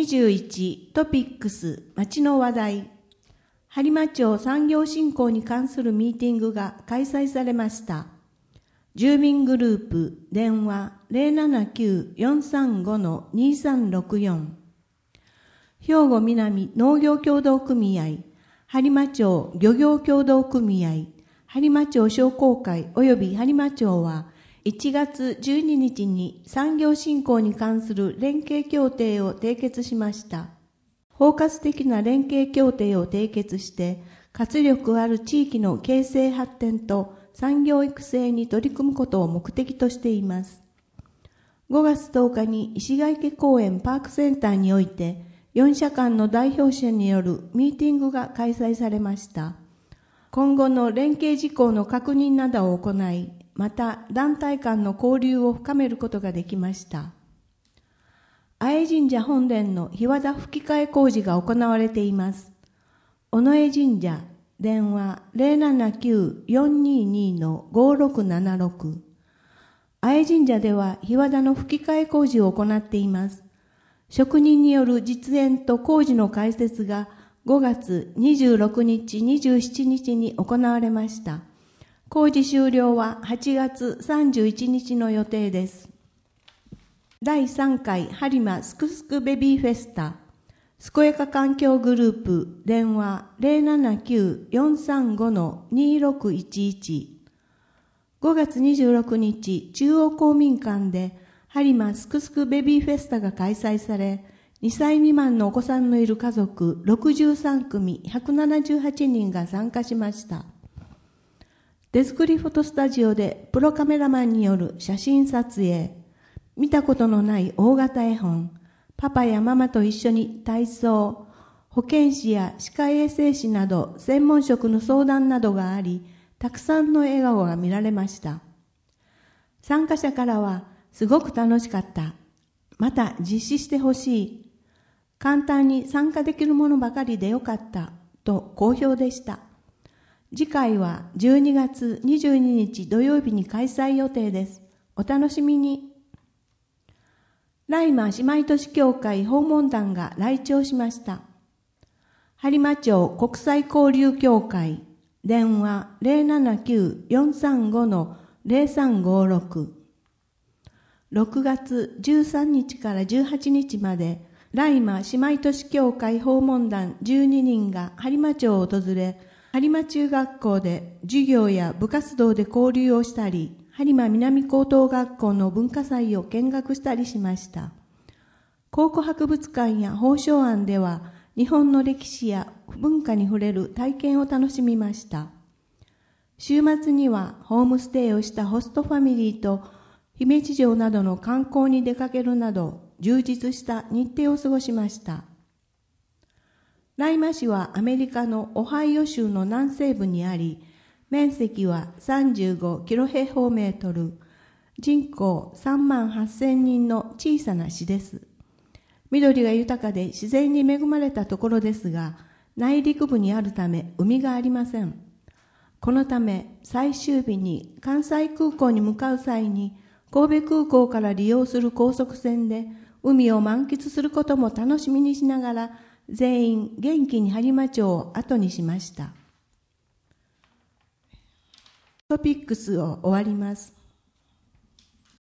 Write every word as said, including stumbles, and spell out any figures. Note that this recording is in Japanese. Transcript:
にじゅういちトピックス町の話題。播磨町産業振興に関するミーティングが開催されました。住民グループ電話 ゼロななきゅう よんさんご にさんろくよん。兵庫南農業協同組合、播磨町漁業協同組合、播磨町商工会及び播磨町はいちがつじゅうににちに産業振興に関する連携協定を締結しました。包括的な連携協定を締結して、活力ある地域の形成発展と産業育成に取り組むことを目的としています。ごがつとおかに石ヶ池公園パークセンターにおいて、よんしゃ間の代表者によるミーティングが開催されました。今後の連携事項の確認などを行い、また団体間の交流を深めることができました。愛神社本殿の日和田吹き替え工事が行われています。尾上神社、電話 ゼロななきゅう よんにに ごろくななろく。愛神社では日和田の吹き替え工事を行っています。職人による実演と工事の解説がごがつにじゅうろくにち、にじゅうしちにちに行われました。工事終了ははちがつさんじゅういちにちの予定です。だいさんかい播磨すくすくベビーフェスタ、健やか環境グループ電話 ゼロななきゅう よんさんご にろくいちいち。ごがつにじゅうろくにち、中央公民館で播磨すくすくベビーフェスタが開催され、にさい未満のお子さんのいる家族ろくじゅうさんくみひゃくななじゅうはちにんが参加しました。手作りフォトスタジオでプロカメラマンによる写真撮影、見たことのない大型絵本、パパやママと一緒に体操、保健師や歯科衛生士など専門職の相談などがあり、たくさんの笑顔が見られました。参加者からは、すごく楽しかった。また実施してほしい。簡単に参加できるものばかりでよかった。と好評でした。次回はじゅうにがつにじゅうににち土曜日に開催予定です。お楽しみに。ライマ姉妹都市協会訪問団が来庁しました。播磨町国際交流協会電話 ゼロななきゅう よんさんご ゼロさんごろく。ろくがつじゅうさんにちからじゅうはちにちまで、ライマ姉妹都市協会訪問団じゅうににんが播磨町を訪れ、播磨中学校で授業や部活動で交流をしたり、播磨南高等学校の文化祭を見学したりしました。考古博物館や宝生庵では、日本の歴史や文化に触れる体験を楽しみました。週末にはホームステイをしたホストファミリーと姫路城などの観光に出かけるなど充実した日程を過ごしました。ライマ市はアメリカのオハイオ州の南西部にあり、面積はさんじゅうごキロ平方メートル、人口さんまんはっせんにんの小さな市です。緑が豊かで自然に恵まれたところですが、内陸部にあるため海がありません。このため最終日に関西空港に向かう際に、神戸空港から利用する高速船で海を満喫することも楽しみにしながら、全員元気に播磨町を後にしました。トピックスを終わります。